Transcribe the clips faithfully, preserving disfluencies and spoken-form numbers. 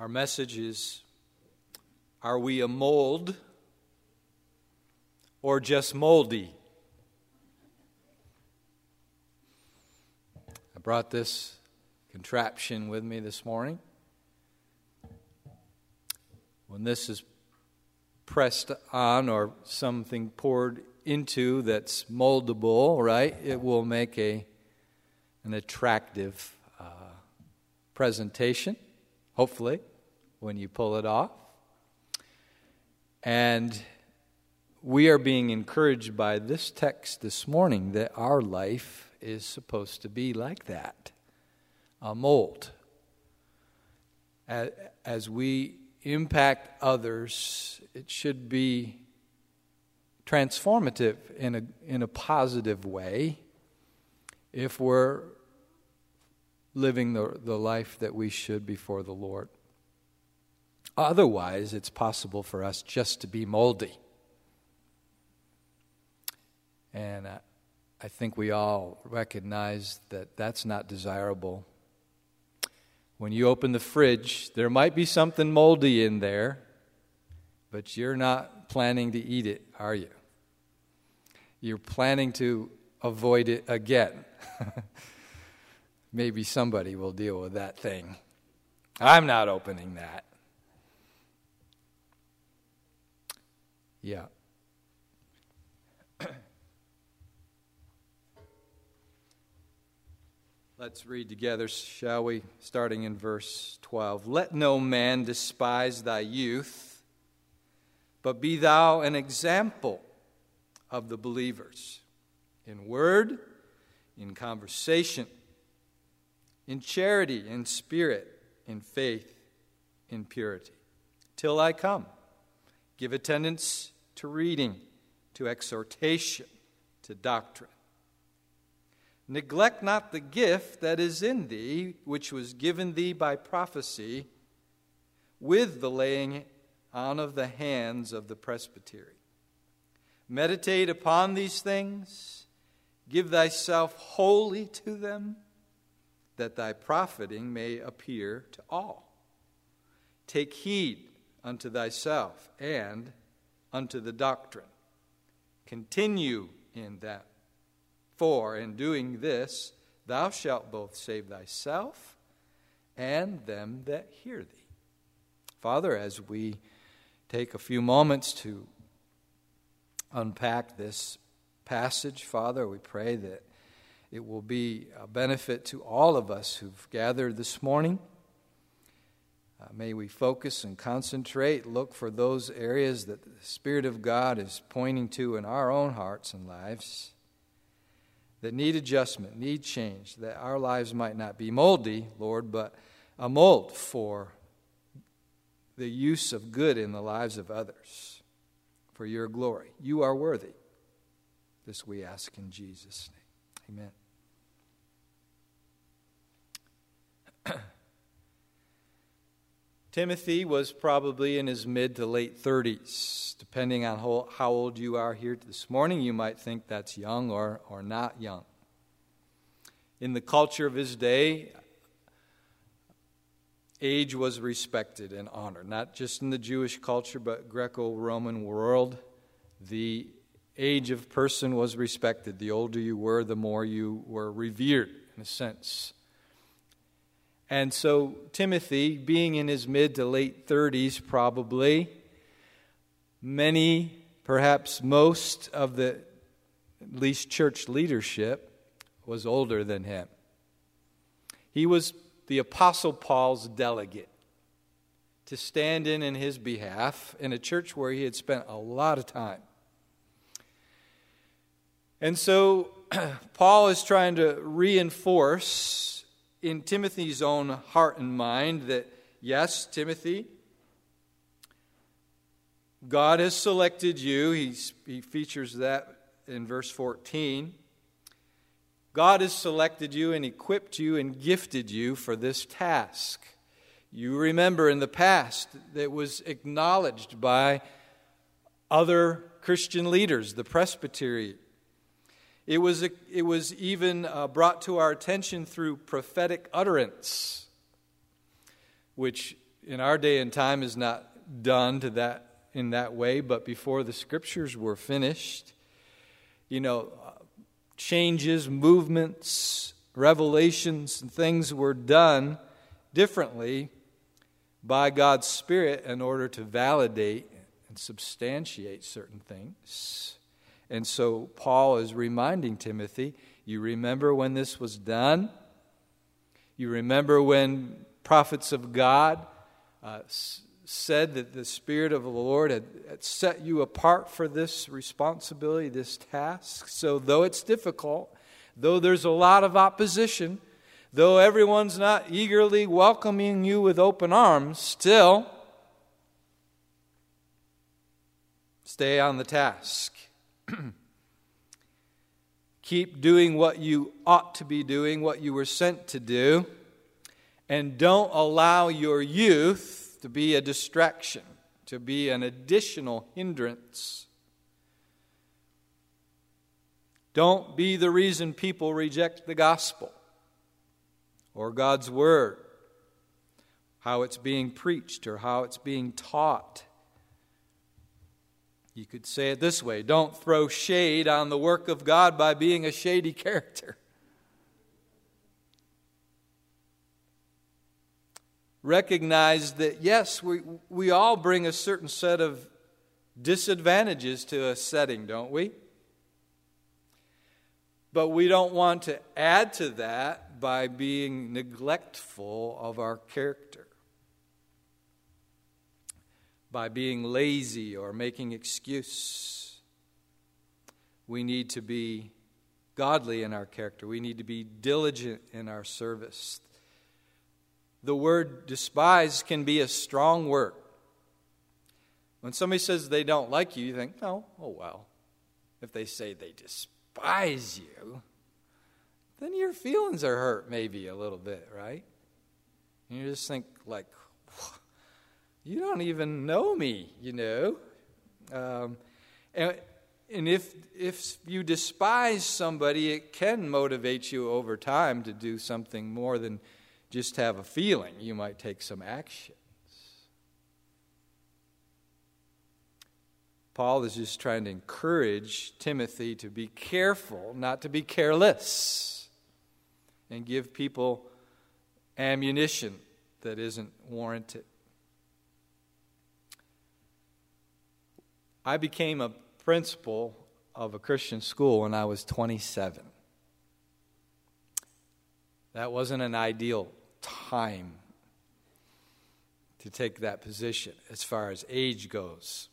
Our message is, are we a mold or just moldy? I brought this contraption with me this morning. When this is pressed on or something poured into that's moldable, right, it will make a an attractive uh, presentation, hopefully, when you pull it off. And we are being encouraged by this text this morning that our life is supposed to be like that, a mold. As we impact others, it should be transformative in a in a positive way if we're living the, the life that we should before the Lord. Otherwise, it's possible for us just to be moldy. And I, I think we all recognize that that's not desirable. When you open the fridge, there might be something moldy in there, but you're not planning to eat it, are you? You're planning to avoid it again. Maybe somebody will deal with that thing. I'm not opening that. Yeah. Let's read together, shall we? Starting in verse twelve. Let no man despise thy youth, but be thou an example of the believers, in word, in conversation, in charity, in spirit, in faith, in purity. Till I come, give attendance to reading, to exhortation, to doctrine. Neglect not the gift that is in thee, which was given thee by prophecy, with the laying on of the hands of the presbytery. Meditate upon these things, give thyself wholly to them, that thy profiting may appear to all. Take heed unto thyself and unto the doctrine. Continue in that. For in doing this, thou shalt both save thyself and them that hear thee. Father, as we take a few moments to unpack this passage, Father, we pray that it will be a benefit to all of us who've gathered this morning. Uh, may we focus and concentrate, look for those areas that the Spirit of God is pointing to in our own hearts and lives that need adjustment, need change, that our lives might not be moldy, Lord, but a mold for the use of good in the lives of others, for your glory. You are worthy. This we ask in Jesus' name. Amen. Timothy was probably in his mid to late thirties. Depending on how, how old you are here this morning, you might think that's young or, or not young. In the culture of his day, age was respected and honored. Not just in the Jewish culture, but Greco-Roman world. The age of person was respected. The older you were, the more you were revered, in a sense. And so Timothy, being in his mid to late thirties probably, many, perhaps most of the, at least church leadership, was older than him. He was the Apostle Paul's delegate to stand in in his behalf in a church where he had spent a lot of time. And so Paul is trying to reinforce in Timothy's own heart and mind that, yes, Timothy, God has selected you. He's, he features that in verse fourteen. God has selected you and equipped you and gifted you for this task. You remember in the past that was acknowledged by other Christian leaders, the presbytery. It was, it was even uh, brought to our attention through prophetic utterance, which in our day and time is not done to that in that way, but before the Scriptures were finished, you know, changes, movements, revelations, and things were done differently by God's Spirit in order to validate and substantiate certain things. And so Paul is reminding Timothy, you remember when this was done? You remember when prophets of God uh, s- said that the Spirit of the Lord had, had set you apart for this responsibility, this task. So though it's difficult, though there's a lot of opposition, though everyone's not eagerly welcoming you with open arms, still stay on the task. Keep doing what you ought to be doing, what you were sent to do, and don't allow your youth to be a distraction, to be an additional hindrance. Don't be the reason people reject the gospel or God's word, how it's being preached or how it's being taught. You could say it this way: don't throw shade on the work of God by being a shady character. Recognize that, yes, we, we all bring a certain set of disadvantages to a setting, don't we? But we don't want to add to that by being neglectful of our character, by being lazy or making excuse. We need to be godly in our character. We need to be diligent in our service. The word despise can be a strong word. When somebody says they don't like you, you think, oh, oh well. If they say they despise you, then your feelings are hurt maybe a little bit, right? And you just think like, you don't even know me, you know. Um, and and if if you despise somebody, it can motivate you over time to do something more than just have a feeling. You might take some actions. Paul is just trying to encourage Timothy to be careful, not to be careless, and give people ammunition that isn't warranted. I became a principal of a Christian school when I was twenty-seven. That wasn't an ideal time to take that position as far as age goes.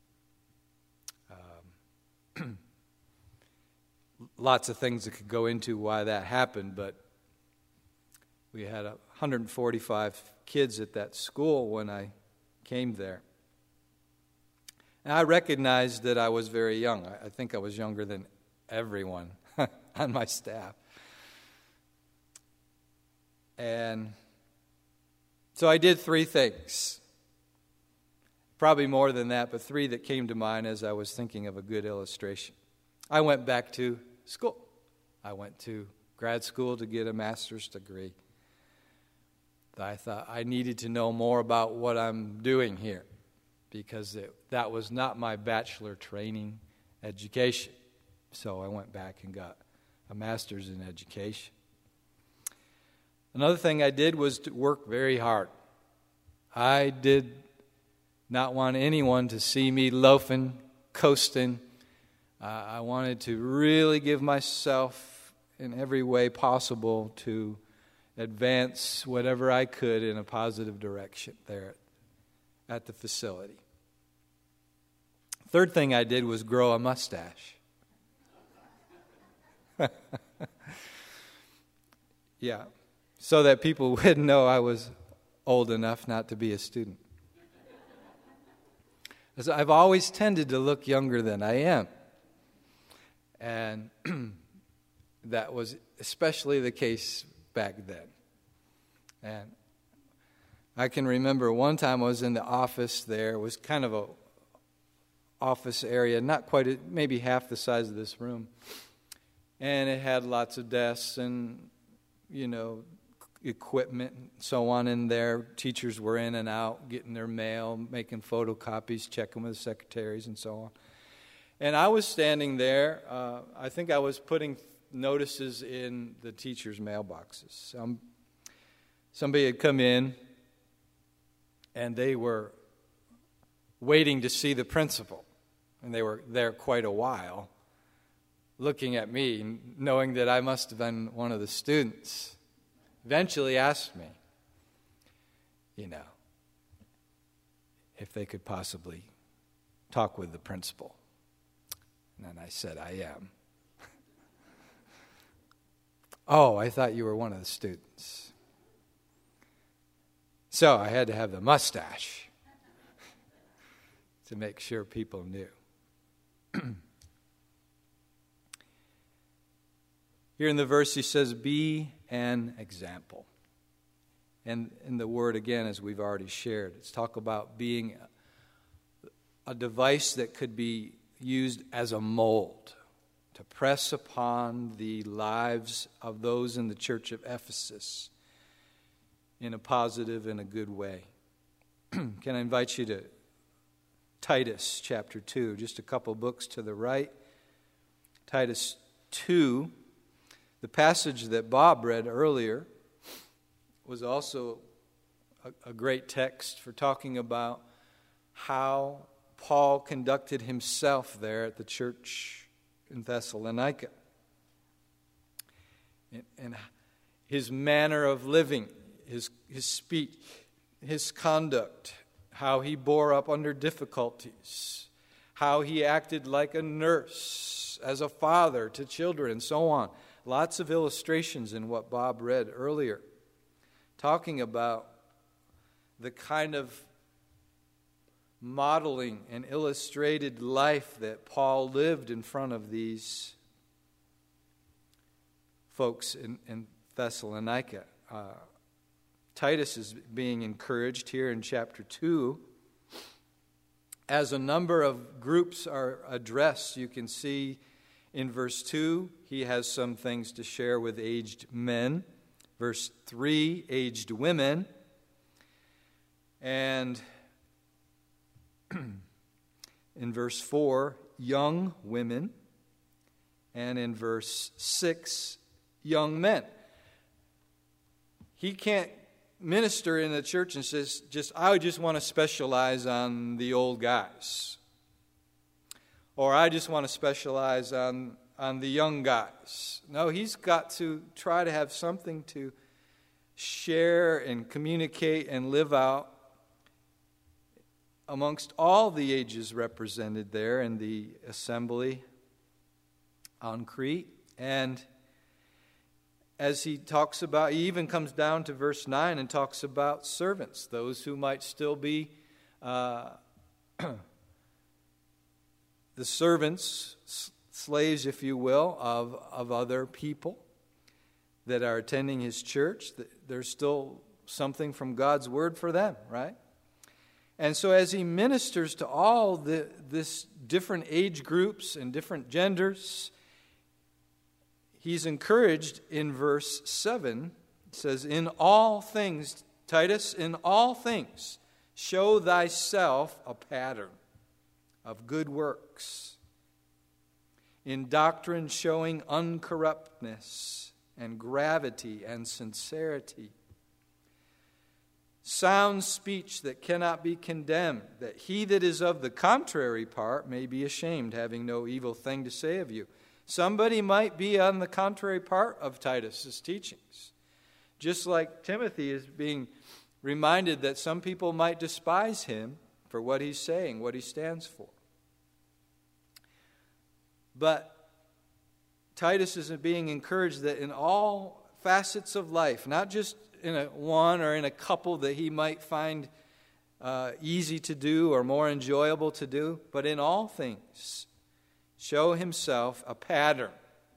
Um, lots of things that could go into why that happened, but we had one hundred forty-five kids at that school when I came there. And I recognized that I was very young. I think I was younger than everyone on my staff. And so I did three things. Probably more than that, but three that came to mind as I was thinking of a good illustration. I went back to school. I went to grad school to get a master's degree. I thought I needed to know more about what I'm doing here, because it, that was not my bachelor training education. So I went back and got a master's in education. Another thing I did was to work very hard. I did not want anyone to see me loafing, coasting. Uh, I wanted to really give myself in every way possible to advance whatever I could in a positive direction there at the facility. Third thing I did was grow a mustache. Yeah. So that people would know I was old enough not to be a student. As I've always tended to look younger than I am. And that was especially the case back then. And I can remember one time I was in the office there. It was kind of a office area, not quite, a, maybe half the size of this room. And it had lots of desks and, you know, equipment and so on in there. Teachers were in and out, getting their mail, making photocopies, checking with secretaries and so on. And I was standing there. Uh, I think I was putting notices in the teachers' mailboxes. Some, somebody had come in, and they were waiting to see the principal. And they were there quite a while, looking at me, knowing that I must have been one of the students. Eventually asked me, you know, if they could possibly talk with the principal. And then I said, I am. Oh, I thought you were one of the students. So I had to have the mustache to make sure people knew. Here in the verse he says, be an example. And in the word again, as we've already shared, it's talk about being a device that could be used as a mold to press upon the lives of those in the church of Ephesus in a positive and a good way. Can I invite you to Titus chapter two, just a couple books to the right. Titus two. The passage that Bob read earlier was also a, a great text for talking about how Paul conducted himself there at the church in Thessalonica. And, and his manner of living, his, his speech, his conduct, how he bore up under difficulties, how he acted like a nurse, as a father to children, and so on. Lots of illustrations in what Bob read earlier, talking about the kind of modeling and illustrated life that Paul lived in front of these folks in, in Thessalonica. Uh, Titus is being encouraged here in chapter two. As a number of groups are addressed, you can see in verse two, he has some things to share with aged men. Verse three, aged women. And in verse four, young women. And in verse six, young men. He can't minister in the church and says, just I just want to specialize on the old guys. Or I just want to specialize on, on the young guys. No, he's got to try to have something to share and communicate and live out amongst all the ages represented there in the assembly on Crete. And as he talks about, he even comes down to verse nine and talks about servants, those who might still be uh, the servants, slaves, if you will, of, of other people that are attending his church. There's still something from God's word for them, right? And so as he ministers to all the this different age groups and different genders, he's encouraged in verse seven. It says, in all things, Titus, in all things, show thyself a pattern of good works, in doctrine showing uncorruptness and gravity and sincerity, sound speech that cannot be condemned, that he that is of the contrary part may be ashamed, having no evil thing to say of you. Somebody might be on the contrary part of Titus's teachings, just like Timothy is being reminded that some people might despise him for what he's saying, what he stands for. But Titus is being encouraged that in all facets of life, not just in a one or in a couple that he might find uh, easy to do or more enjoyable to do, but in all things, show himself a pattern.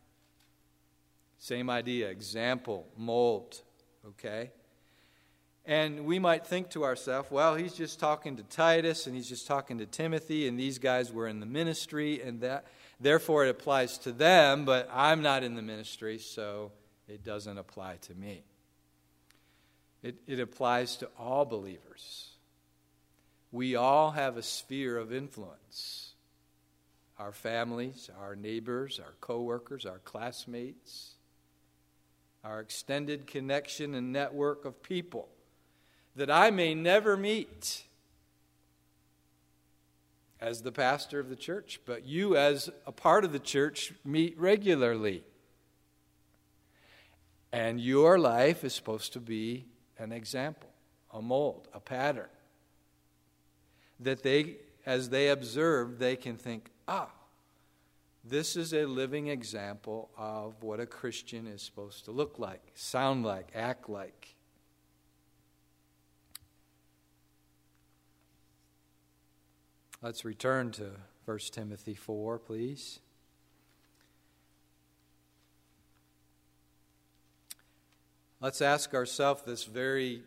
Same idea, example, mold, okay? And we might think to ourselves, well, he's just talking to Titus and he's just talking to Timothy and these guys were in the ministry and that therefore it applies to them, but I'm not in the ministry, so it doesn't apply to me. It, it applies to all believers. We all have a sphere of influence. Our families, our neighbors, our co-workers, our classmates, our extended connection and network of people that I may never meet as the pastor of the church, but you as a part of the church meet regularly. And your life is supposed to be an example, a mold, a pattern, that they, as they observe, they can think, ah, this is a living example of what a Christian is supposed to look like, sound like, act like. Let's return to First Timothy four, please. Let's ask ourselves this very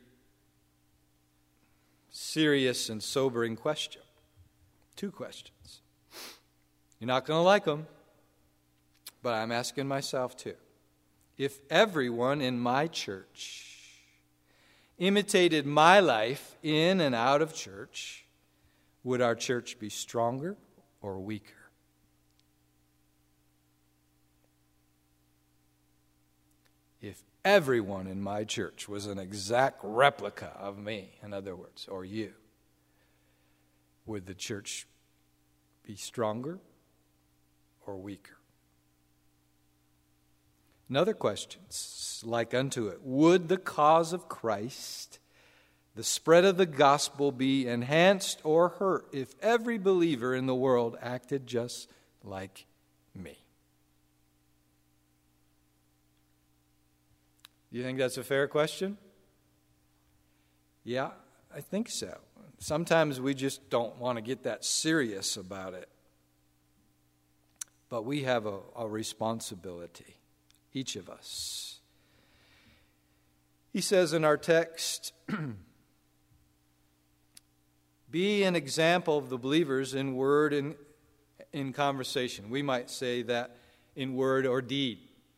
serious and sobering question. Two questions. You're not going to like them, but I'm asking myself too. If everyone in my church imitated my life in and out of church, would our church be stronger or weaker? If everyone in my church was an exact replica of me, in other words, or you, would the church be stronger or weaker? Another question, like unto it, would the cause of Christ, the spread of the gospel, be enhanced or hurt if every believer in the world acted just like me? Do you think that's a fair question? Yeah, I think so. Sometimes we just don't want to get that serious about it. But we have a, a responsibility, each of us. He says in our text, be an example of the believers in word and in conversation. We might say that in word or deed.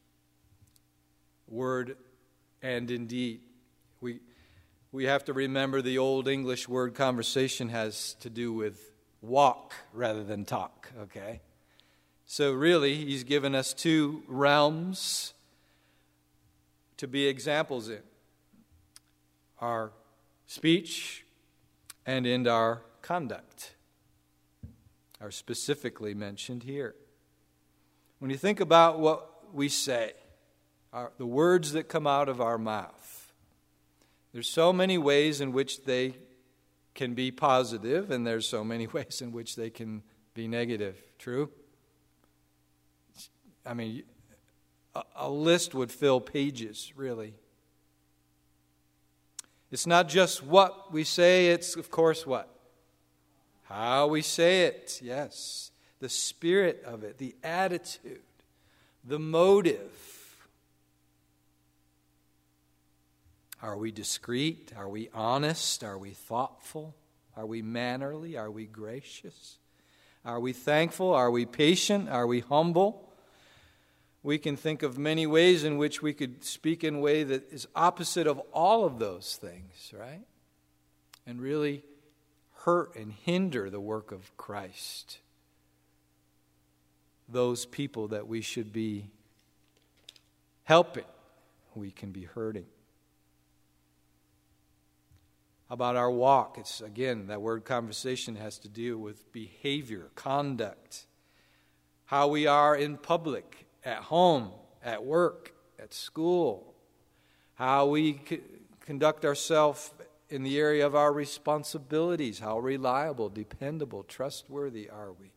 Word and in deed. We, we have to remember the old English word conversation has to do with walk rather than talk, okay? So really, he's given us two realms to be examples in. Our speech and in our conduct are specifically mentioned here. When you think about what we say, our, the words that come out of our mouth, there's so many ways in which they can be positive, and there's so many ways in which they can be negative. True? I mean, a, a list would fill pages, really. It's not just what we say, it's, of course, what? How we say it, yes. The spirit of it, the attitude, the motive. Are we discreet? Are we honest? Are we thoughtful? Are we mannerly? Are we gracious? Are we thankful? Are we patient? Are we humble? We can think of many ways in which we could speak in a way that is opposite of all of those things, right? And really hurt and hinder the work of Christ. Those people that we should be helping, we can be hurting. How about our walk? It's, again, that word conversation has to do with behavior, conduct, how we are in public, at home, at work, at school, how we c- conduct ourselves in the area of our responsibilities, how reliable, dependable, trustworthy are we.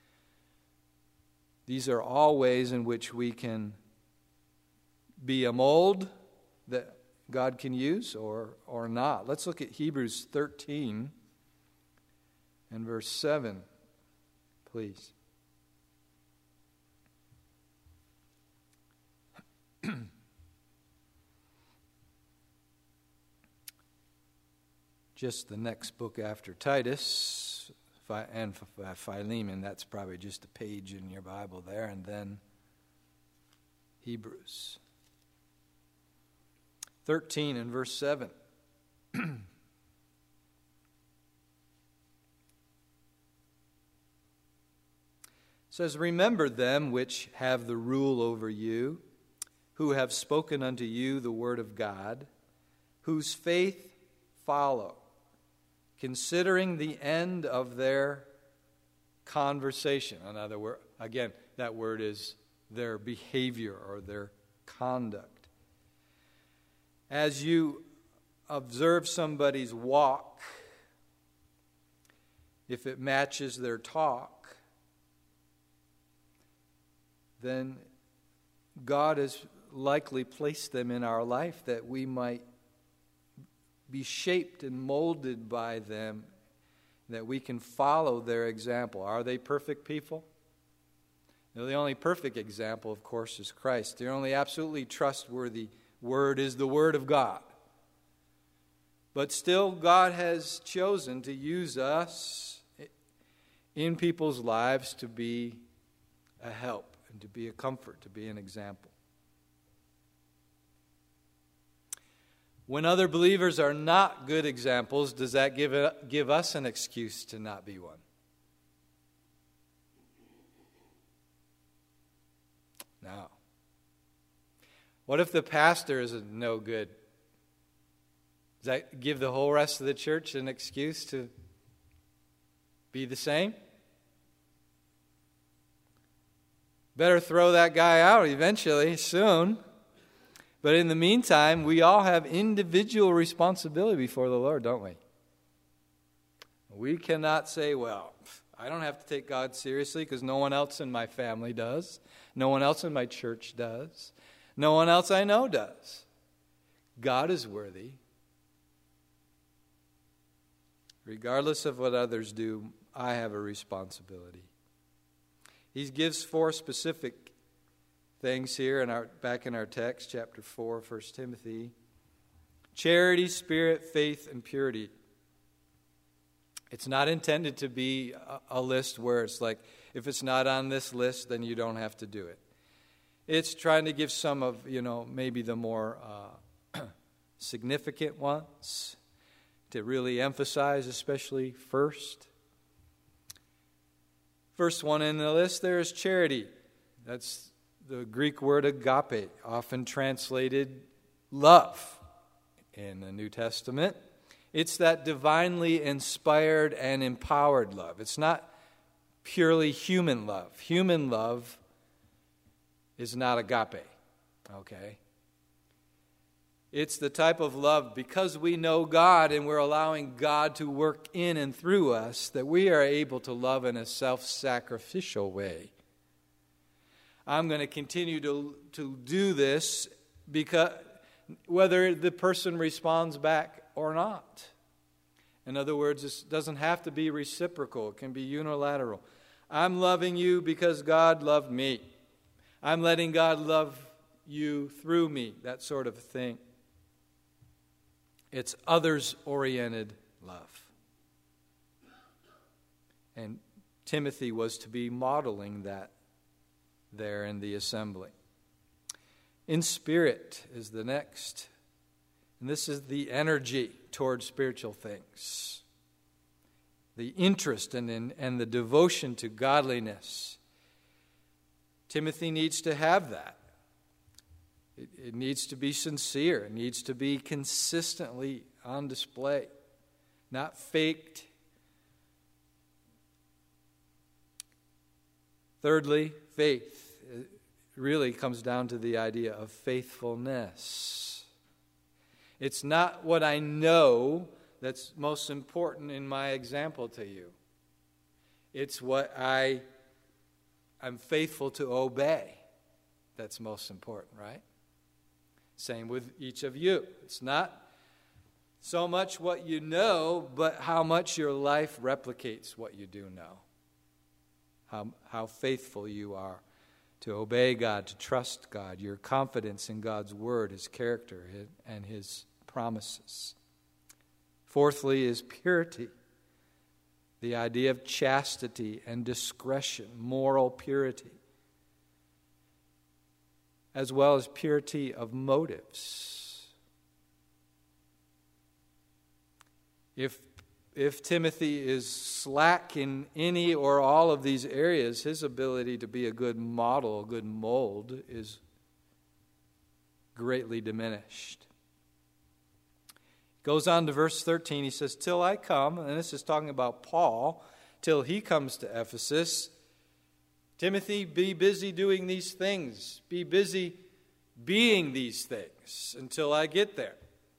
These are all ways in which we can be a mold that God can use or, or not. Let's look at Hebrews thirteen and verse seven, please. Just the next book after Titus and Philemon. That's probably just a page in your Bible there. And then Hebrews thirteen and verse seven. says, "Remember them which have the rule over you, who have spoken unto you the word of God, whose faith follow, considering the end of their conversation." In other words, again, that word is their behavior or their conduct. As you observe somebody's walk, if it matches their talk, then God has likely placed them in our life that we might be shaped and molded by them, that we can follow their example. Are they perfect people? Now, the only perfect example, of course, is Christ. The only absolutely trustworthy word is the Word of God. But still, God has chosen to use us in people's lives to be a help and to be a comfort, to be an example. When other believers are not good examples, does that give it, give us an excuse to not be one? No. What if the pastor is no good? Does that give the whole rest of the church an excuse to be the same? Better throw that guy out eventually, soon. But in the meantime, we all have individual responsibility before the Lord, don't we? We cannot say, well, I don't have to take God seriously because no one else in my family does. No one else in my church does. No one else I know does. God is worthy. Regardless of what others do, I have a responsibility. He gives four specific things here in our back in our text, chapter four, First Timothy. Charity, spirit, faith, and purity. It's not intended to be a, a list where it's like, if it's not on this list, then you don't have to do it. It's trying to give some of, you know, maybe the more uh, significant ones to really emphasize, especially first. First one in the list there is charity. That's the Greek word agape, often translated love in the New Testament. It's that divinely inspired and empowered love. It's not purely human love. Human love is not agape, okay? It's the type of love, because we know God and we're allowing God to work in and through us, that we are able to love in a self-sacrificial way. I'm going to continue to, to do this because whether the person responds back or not. In other words, this doesn't have to be reciprocal. It can be unilateral. I'm loving you because God loved me. I'm letting God love you through me, that sort of thing. It's others-oriented love. And Timothy was to be modeling that there in the assembly. In spirit is the next. And this is the energy toward spiritual things. The interest and, and, and the devotion to godliness. Timothy needs to have that. It, it needs to be sincere. It needs to be consistently on display. Not faked. Thirdly, faith. It really comes down to the idea of faithfulness. It's not what I know that's most important in my example to you. It's what I I'm faithful to obey that's most important, right? Same with each of you. It's not so much what you know, but how much your life replicates what you do know. How, how faithful you are to obey God, to trust God, your confidence in God's word, His character, and His promises. Fourthly is purity. The idea of chastity and discretion, moral purity, as well as purity of motives. If if Timothy is slack in any or all of these areas, his ability to be a good model, a good mold, is greatly diminished. Goes on to verse thirteen. He says, till I come, and this is talking about Paul, till he comes to Ephesus. Timothy, be busy doing these things. Be busy being these things until I get there.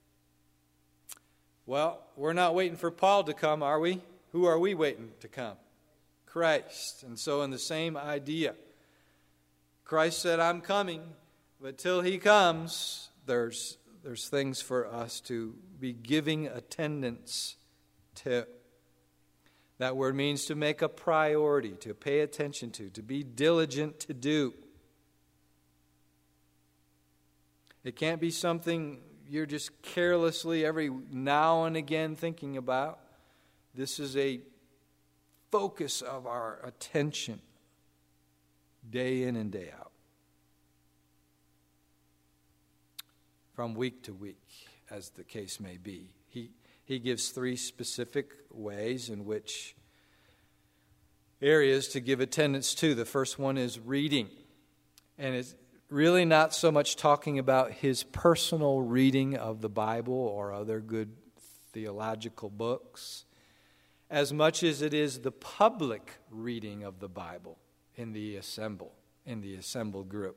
Well, we're not waiting for Paul to come, are we? Who are we waiting to come? Christ. And so in the same idea, Christ said, I'm coming, but till he comes, there's, there's things for us to be giving attendance to. That word means to make a priority, to pay attention to, to be diligent to do. It can't be something you're just carelessly every now and again thinking about. This is a focus of our attention day in and day out. From week to week, as the case may be. He, he gives three specific ways in which areas to give attendance to. The first one is reading. And it's really not so much talking about his personal reading of the Bible or other good theological books, as much as it is the public reading of the Bible in the assemble, in the assembled group.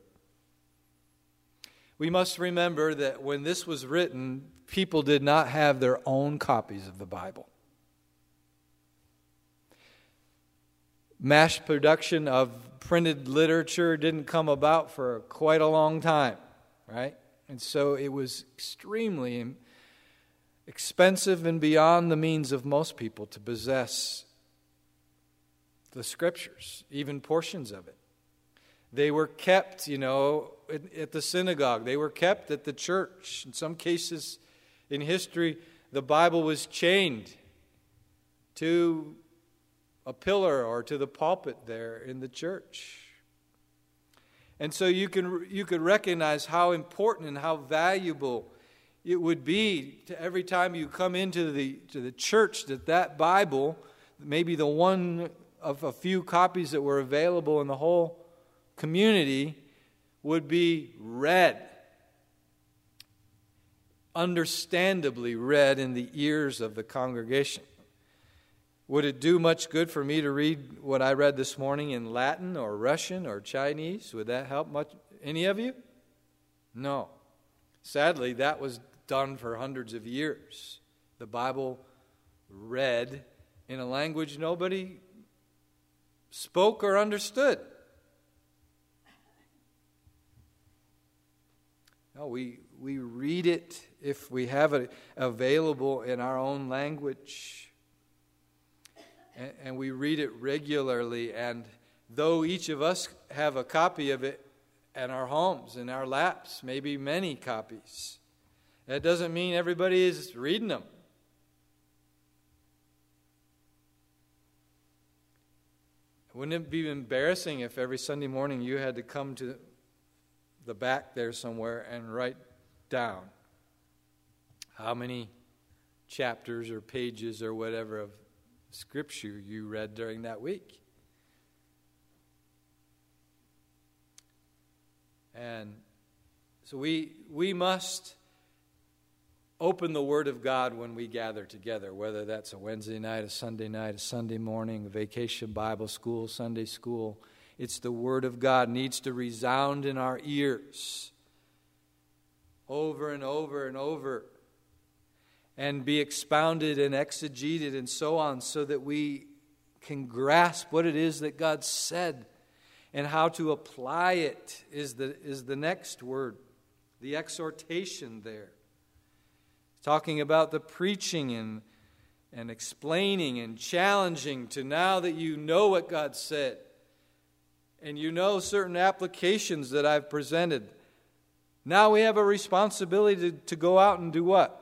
We must remember that when this was written, people did not have their own copies of the Bible. Mass production of printed literature didn't come about for quite a long time, right? And so it was extremely expensive and beyond the means of most people to possess the Scriptures, even portions of it. They were kept, you know, at the synagogue. They were kept at the church. In some cases in history, the Bible was chained to a pillar or to the pulpit there in the church. And so you can you could recognize how important and how valuable it would be to every time you come into the to the church that that Bible, maybe the one of a few copies that were available in the whole community, would be read, understandably read in the ears of the congregation. Would it do much good for me to read what I read this morning in Latin or Russian or Chinese? Would that help much? Any of you? No. Sadly, that was done for hundreds of years. The Bible read in a language nobody spoke or understood. No, we, we read it if we have it available in our own language. And, and we read it regularly. And though each of us have a copy of it at our homes, in our laps, maybe many copies, that doesn't mean everybody is reading them. Wouldn't it be embarrassing if every Sunday morning you had to come to the back there somewhere and write down how many chapters or pages or whatever of Scripture you read during that week? And so we we must open the Word of God when we gather together, whether that's a Wednesday night, a Sunday night, a Sunday morning, a vacation Bible school, Sunday school. It's the Word of God needs to resound in our ears over and over and over and be expounded and exegeted and so on, so that we can grasp what it is that God said and how to apply it is the, is the next word, the exhortation there. Talking about the preaching and, and explaining and challenging to, now that you know what God said, and you know certain applications that I've presented, now we have a responsibility to, to go out and do what?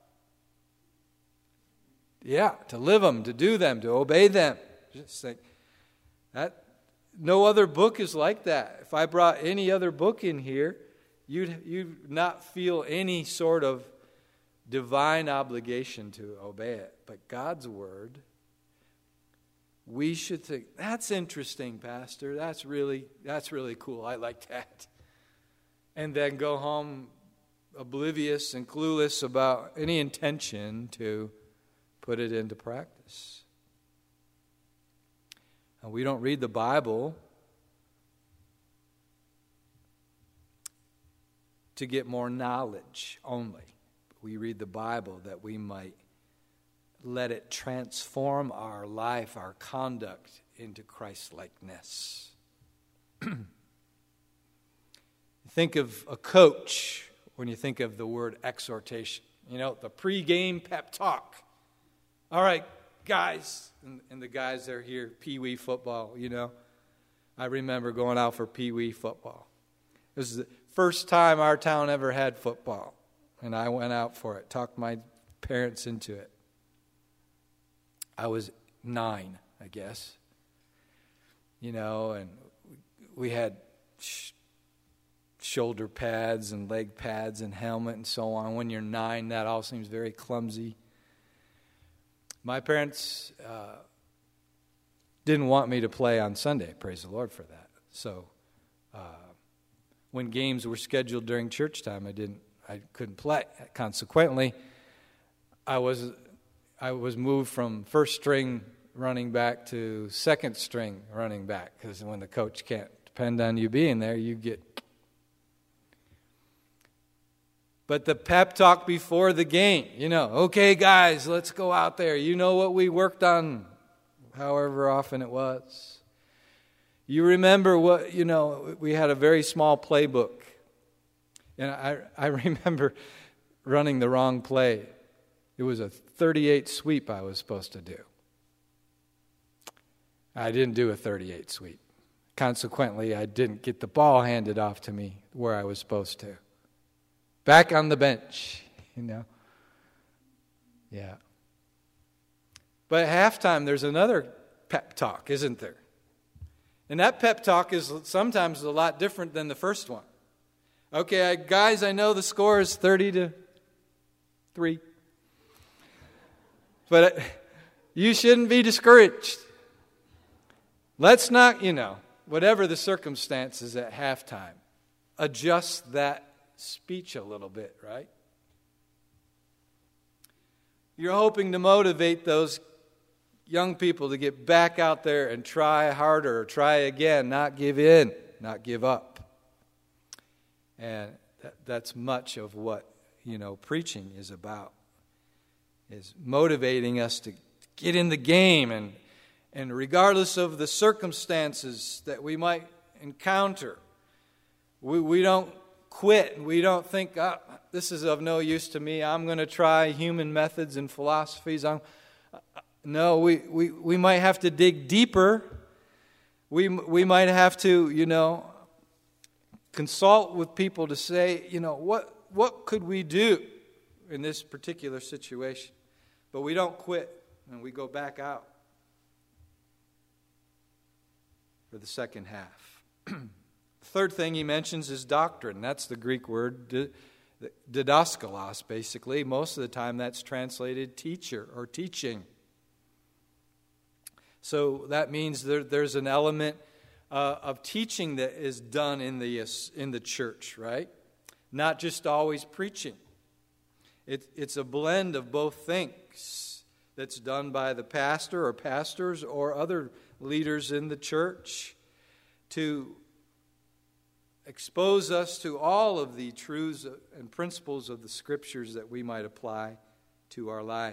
Yeah, to live them, to do them, to obey them. Just think, that no other book is like that. If I brought any other book in here, you'd you'd not feel any sort of divine obligation to obey it. But God's word, we should think, that's interesting, Pastor. That's really, that's really cool. I like that. And then go home oblivious and clueless about any intention to put it into practice. And we don't read the Bible to get more knowledge only. We read the Bible that we might let it transform our life, our conduct into Christ-likeness. Think of a coach when you think of the word exhortation. You know, the pregame pep talk. All right, guys, and, and the guys that are here, Pee Wee football, you know. I remember going out for Pee Wee football. It was the first time our town ever had football, and I went out for it, talked my parents into it. I was nine, I guess. You know, and we had sh- shoulder pads and leg pads and helmet and so on. When you're nine, that all seems very clumsy. My parents uh, didn't want me to play on Sunday, praise the Lord for that. So uh, when games were scheduled during church time, I didn't, I couldn't play. Consequently, I was I was moved from first string running back to second string running back, because when the coach can't depend on you being there, you get. But the pep talk before the game, you know, okay, guys, let's go out there. You know what we worked on, however often it was. You remember what, you know, we had a very small playbook. And I, I remember running the wrong play. It was a thirty-eight sweep I was supposed to do. I didn't do a thirty-eight sweep. Consequently, I didn't get the ball handed off to me where I was supposed to. Back on the bench, you know. Yeah. But at halftime, there's another pep talk, isn't there? And that pep talk is sometimes a lot different than the first one. Okay, I, guys, I know the score is thirty to three. But you shouldn't be discouraged. Let's not, you know, whatever the circumstances at halftime, adjust that speech a little bit, right? You're hoping to motivate those young people to get back out there and try harder, try again, not give in, not give up. And that, that's much of what, you know, preaching is about, is motivating us to get in the game, and and regardless of the circumstances that we might encounter, we, we don't quit. We don't think, oh, this is of no use to me. I'm going to try human methods and philosophies. I'm, no, we, we, we might have to dig deeper. We, we might have to, you know, consult with people to say, you know, what, what could we do in this particular situation? But we don't quit, and we go back out for the second half. The third thing he mentions is doctrine. That's the Greek word didaskalos, basically. Most of the time that's translated teacher or teaching. So that means there, there's an element uh, of teaching that is done in the, in the church, right? Not just always preaching. It, it's a blend of both things that's done by the pastor or pastors or other leaders in the church to expose us to all of the truths and principles of the Scriptures that we might apply to our life.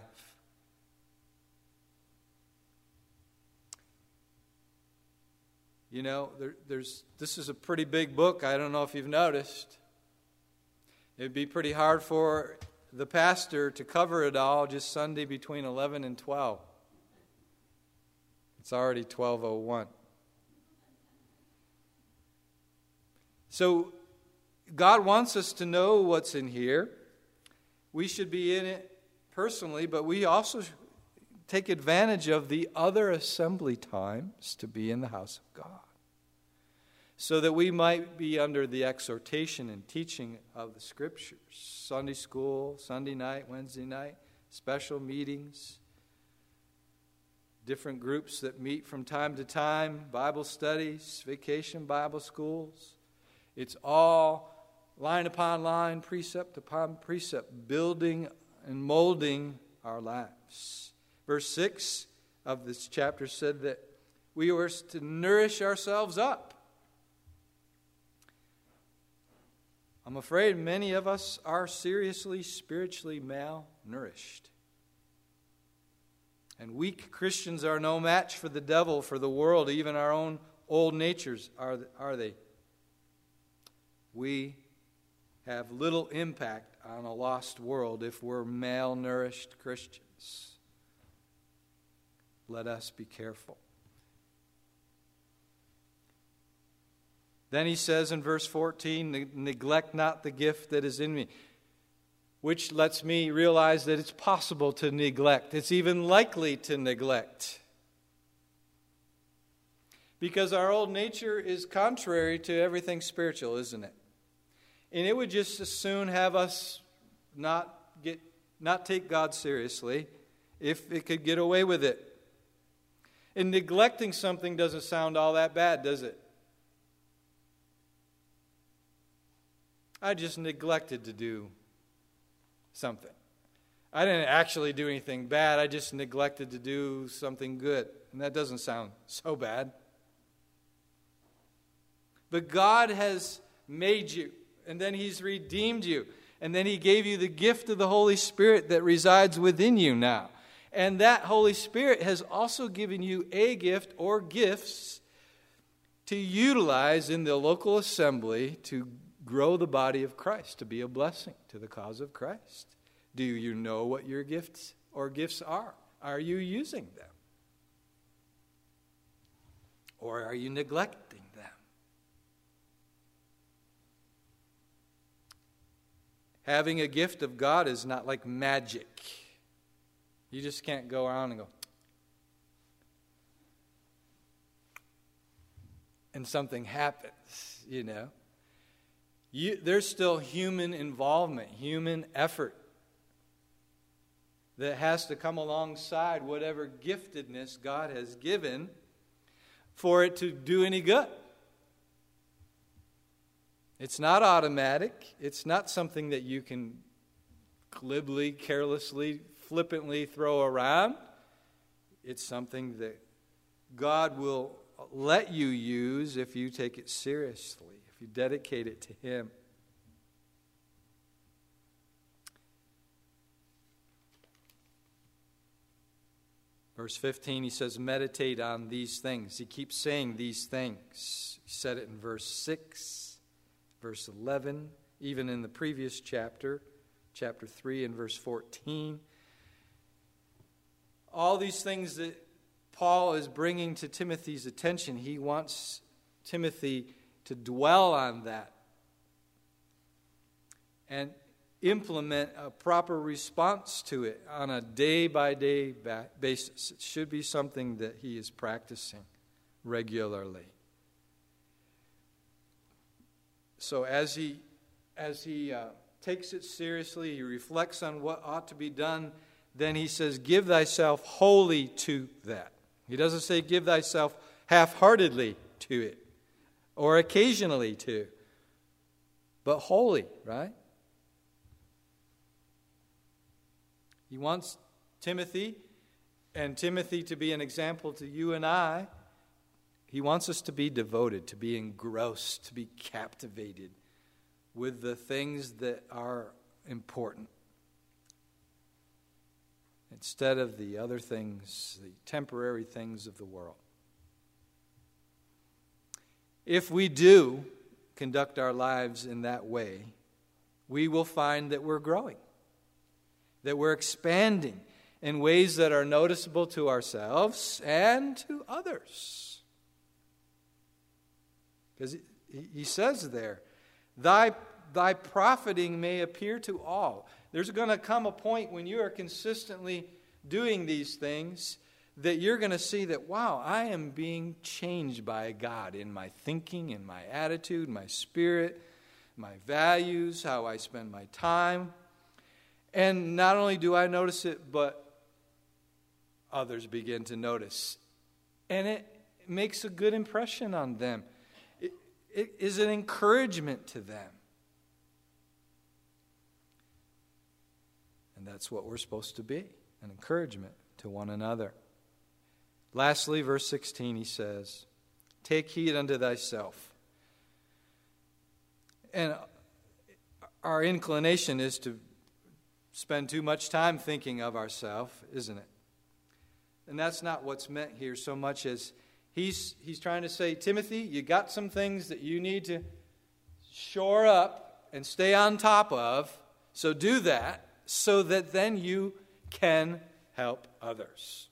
You know, there, there's this is a pretty big book. I don't know if you've noticed. It'd be pretty hard for the pastor to cover it all just Sunday between eleven and twelve. It's already twelve oh one. So God wants us to know what's in here. We should be in it personally, but we also take advantage of the other assembly times to be in the house of God. so that we might be under the exhortation and teaching of the Scriptures. Sunday school, Sunday night, Wednesday night, special meetings, different groups that meet from time to time, Bible studies, vacation Bible schools. It's all line upon line, precept upon precept, building and molding our lives. Verse six of this chapter said that we were to nourish ourselves up. I'm afraid many of us are seriously spiritually malnourished. And weak Christians are no match for the devil, for the world, even our own old natures, are, are they? We have little impact on a lost world if we're malnourished Christians. Let us be careful. Then he says in verse fourteen, neglect not the gift that is in me, which lets me realize that it's possible to neglect. It's even likely to neglect. Because our old nature is contrary to everything spiritual, isn't it? And it would just as soon have us not get not take God seriously if it could get away with it. And neglecting something doesn't sound all that bad, does it? I just neglected to do something. I didn't actually do anything bad. I just neglected to do something good. And that doesn't sound so bad. But God has made you, and then He's redeemed you, and then He gave you the gift of the Holy Spirit that resides within you now. And that Holy Spirit has also given you a gift or gifts to utilize in the local assembly to grow the body of Christ, to be a blessing to the cause of Christ. Do you know what your gifts or gifts are? Are you using them? Or are you neglecting them? Having a gift of God is not like magic. You just can't go around and go, and something happens, you know. You, there's still human involvement, human effort that has to come alongside whatever giftedness God has given for it to do any good. It's not automatic. It's not something that you can glibly, carelessly, flippantly throw around. It's something that God will let you use if you take it seriously. You dedicate it to Him. Verse fifteen, he says, meditate on these things. He keeps saying these things. He said it in verse six, verse eleven, even in the previous chapter, chapter three and verse fourteen. All these things that Paul is bringing to Timothy's attention, he wants Timothy to dwell on that and implement a proper response to it on a day-by-day basis. It should be something that he is practicing regularly. So as he as he uh, takes it seriously, he reflects on what ought to be done, then he says, give thyself wholly to that. He doesn't say give thyself half-heartedly to it, or occasionally to, but wholly, right? He wants Timothy, and Timothy to be an example to you and I. He wants us to be devoted, to be engrossed, to be captivated with the things that are important, instead of the other things, the temporary things of the world. If we do conduct our lives in that way, we will find that we're growing, that we're expanding in ways that are noticeable to ourselves and to others. Because he says there, thy, thy profiting may appear to all. There's going to come a point when you are consistently doing these things that you're going to see that, wow, I am being changed by God in my thinking, in my attitude, my spirit, my values, how I spend my time. And not only do I notice it, but others begin to notice. And it makes a good impression on them. It, it is an encouragement to them. And that's what we're supposed to be, an encouragement to one another. Lastly, verse sixteen, he says, take heed unto thyself. And our inclination is to spend too much time thinking of ourselves, isn't it? And that's not what's meant here so much as he's, he's trying to say, Timothy, you got some things that you need to shore up and stay on top of, so do that, so that then you can help others.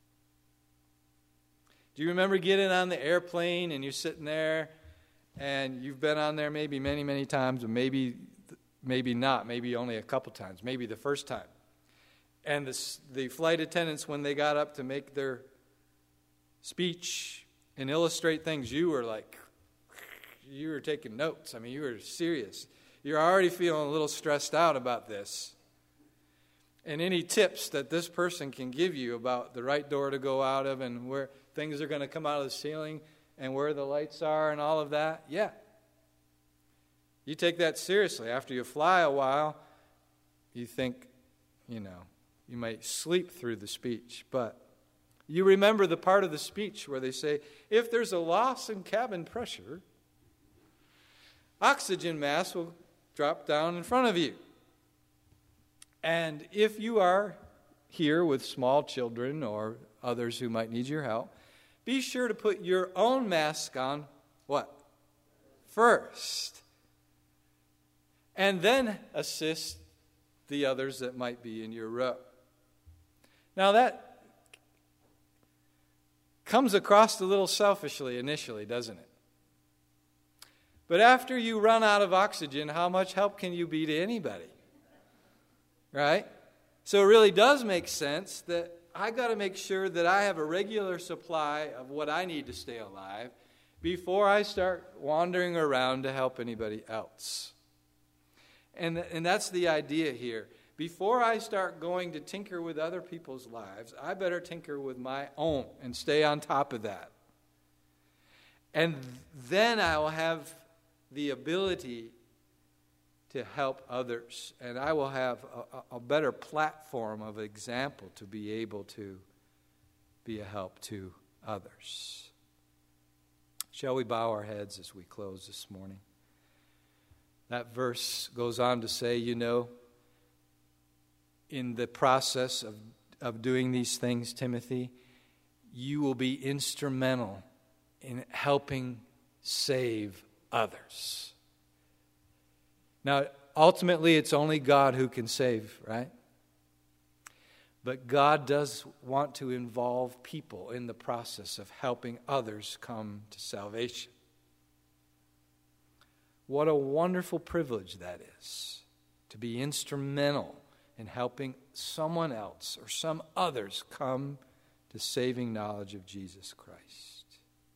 Do you remember getting on the airplane and you're sitting there and you've been on there maybe many, many times, or maybe maybe not, maybe only a couple times, maybe the first time. And the, the flight attendants, when they got up to make their speech and illustrate things, you were like, you were taking notes. I mean, you were serious. You're already feeling a little stressed out about this. And any tips that this person can give you about the right door to go out of and where things are going to come out of the ceiling and where the lights are and all of that, yeah. You take that seriously. After you fly a while, you think, you know, you might sleep through the speech. But you remember the part of the speech where they say, if there's a loss in cabin pressure, oxygen mask will drop down in front of you. And if you are here with small children or others who might need your help, be sure to put your own mask on, what? First. And then assist the others that might be in your row. Now that comes across a little selfishly initially, doesn't it? But after you run out of oxygen, how much help can you be to anybody? Right? So it really does make sense that I got to make sure that I have a regular supply of what I need to stay alive before I start wandering around to help anybody else. And, and that's the idea here. Before I start going to tinker with other people's lives, I better tinker with my own and stay on top of that. And then I will have the ability to help others. And I will have a, a better platform of example to be able to be a help to others. Shall we bow our heads as we close this morning? That verse goes on to say, you know, in the process of, of doing these things, Timothy, you will be instrumental in helping save others. Now, ultimately, it's only God who can save, right? But God does want to involve people in the process of helping others come to salvation. What a wonderful privilege that is, to be instrumental in helping someone else or some others come to saving knowledge of Jesus Christ.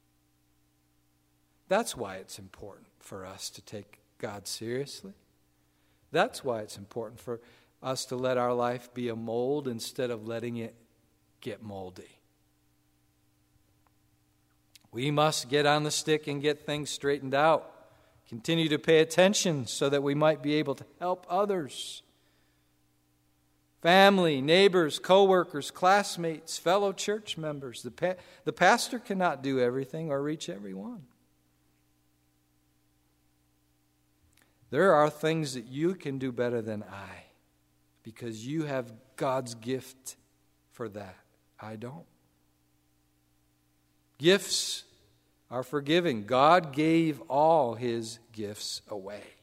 That's why it's important for us to take God seriously. That's why it's important for us to let our life be a mold instead of letting it get moldy. We must get on the stick and get things straightened out. Continue to pay attention so that we might be able to help others. Family, neighbors, co-workers, classmates, fellow church members. The, pa- the pastor cannot do everything or reach everyone. There are things that you can do better than I because you have God's gift for that. I don't. Gifts are forgiving. God gave all his gifts away.